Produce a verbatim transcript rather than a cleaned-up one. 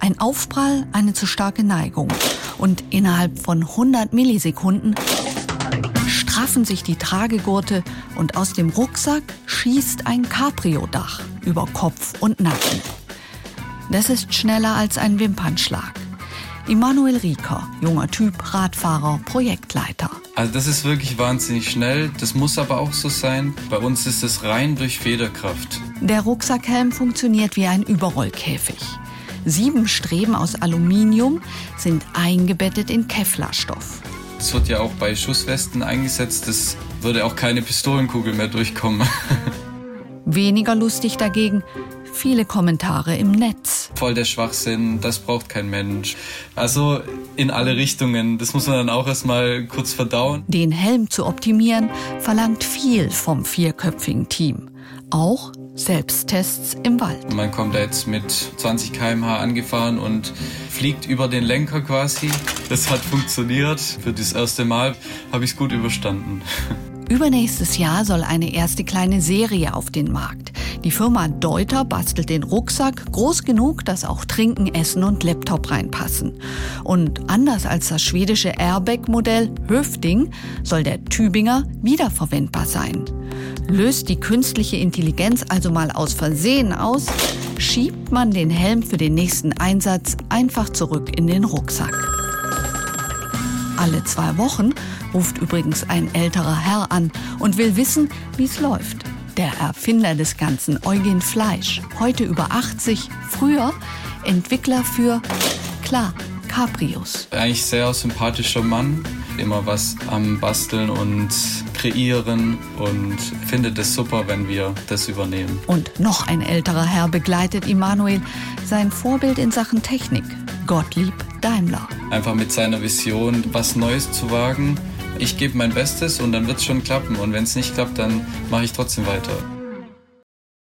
Ein Aufprall, eine zu starke Neigung. Und innerhalb von hundert Millisekunden straffen sich die Tragegurte und aus dem Rucksack schießt ein Cabrio-Dach über Kopf und Nacken. Das ist schneller als ein Wimpernschlag. Immanuel Rieker, junger Typ, Radfahrer, Projektleiter. Also das ist wirklich wahnsinnig schnell, das muss aber auch so sein. Bei uns ist es rein durch Federkraft. Der Rucksackhelm funktioniert wie ein Überrollkäfig. Sieben Streben aus Aluminium sind eingebettet in Kevlarstoff. Das wird ja auch bei Schusswesten eingesetzt, das würde auch keine Pistolenkugel mehr durchkommen. Weniger lustig dagegen viele Kommentare im Netz. Voll der Schwachsinn, das braucht kein Mensch. Also in alle Richtungen, das muss man dann auch erstmal kurz verdauen. Den Helm zu optimieren, verlangt viel vom vierköpfigen Team. Auch Selbsttests im Wald. Man kommt da jetzt mit zwanzig Kilometer pro Stunde angefahren und fliegt über den Lenker quasi. Das hat funktioniert. Für das erste Mal habe ich es gut überstanden. Übernächstes Jahr soll eine erste kleine Serie auf den Markt. Die Firma Deuter bastelt den Rucksack groß genug, dass auch Trinken, Essen und Laptop reinpassen. Und anders als das schwedische Airbag-Modell Höfding soll der Tübinger wiederverwendbar sein. Löst die künstliche Intelligenz also mal aus Versehen aus, schiebt man den Helm für den nächsten Einsatz einfach zurück in den Rucksack. Alle zwei Wochen ruft übrigens ein älterer Herr an und will wissen, wie es läuft. Der Erfinder des Ganzen, Eugen Fleisch, heute über achtzig, früher Entwickler für, klar, Cabrios. Eigentlich sehr sympathischer Mann, immer was am Basteln und kreieren und findet es super, wenn wir das übernehmen. Und noch ein älterer Herr begleitet Immanuel, sein Vorbild in Sachen Technik, Gottlieb Daimler. Einfach mit seiner Vision, was Neues zu wagen. Ich gebe mein Bestes und dann wird es schon klappen. Und wenn es nicht klappt, dann mache ich trotzdem weiter.